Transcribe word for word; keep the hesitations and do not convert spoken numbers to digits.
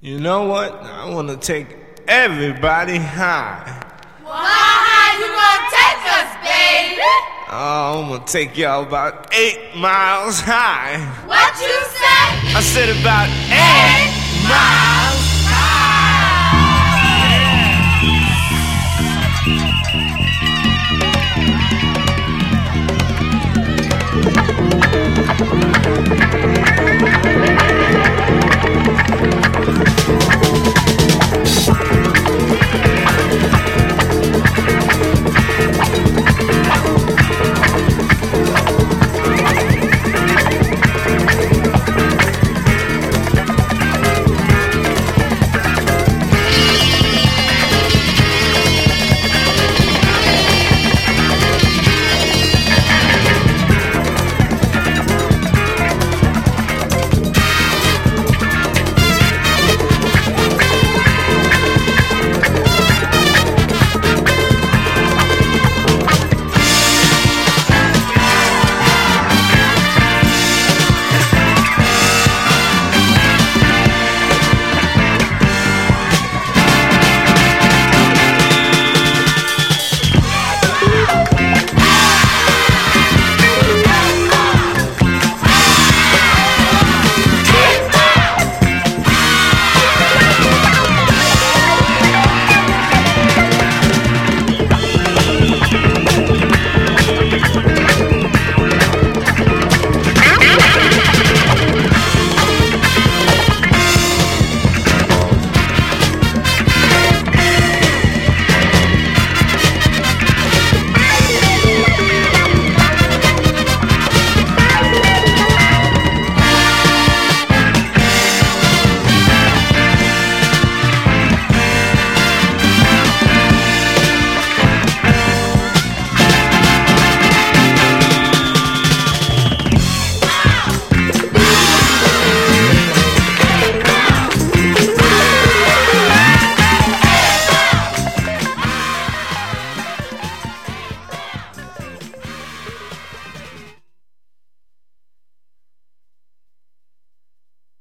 You know what? I want to take everybody high. Well, how high you gonna take us, baby? Oh, I'm gonna take y'all about eight miles high. What you say? I said about eight miles